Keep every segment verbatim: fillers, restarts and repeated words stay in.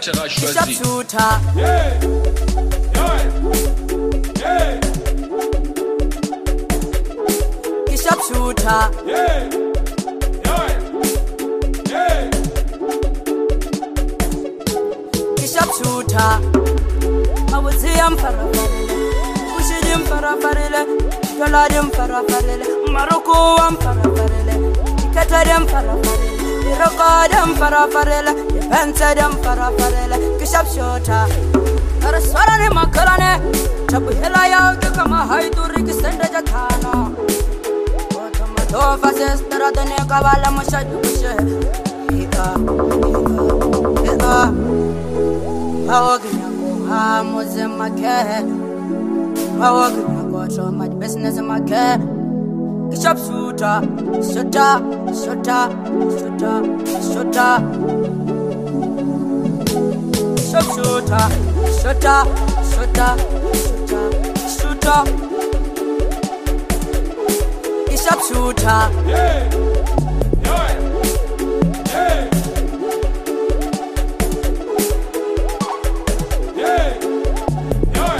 Terra choisi. Yeah. Sharpshooter. Yeah. Yeah. Sharpshooter. I would say I'm paraparele. Pushing him paraparele. Galadim paraparele. Morocco I'm paraparele. Catadam paraparele. Irokadam paraparele. Pensadam paraparele. Sharpshooter. Araswarane makarane. Chabu helaya kama haiduri kisenda jatano. Oh, faces that are the neck of all my shot. Ika, Ika, how can you go? I'm was in my care. How can you go? So much business in my care. Sharpshooter, shooter, shooter, shooter, shooter. Sharpshooter, shooter, shooter, shooter, shooter. Sharpshooter. Yeah. Yeah. Yeah. Yeah. Yeah.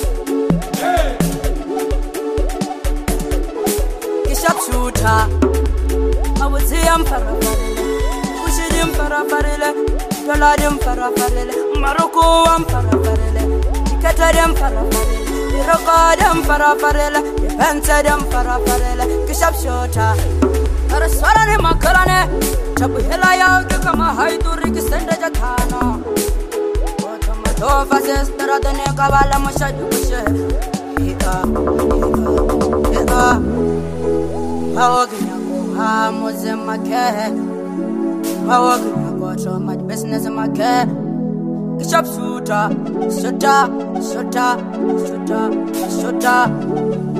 Yeah. Sharpshooter. I would say I'm paraparele. Pushing him paraparele. Galadim paraparele. Morocco I'm paraparele. Catadam paraparele. Irokadam paraparele. Pensadam paraparele. Sharpshooter. Araswarane makarane. Chabu helaya kama haiduri kisenda jatano. Otomato faces that are the neck of all my shot. Ika, Ika, Ika. How can you go? I'm was in my care. How can you go? So much business in my care. Sharpshooter, shooter, shooter, shooter, shooter.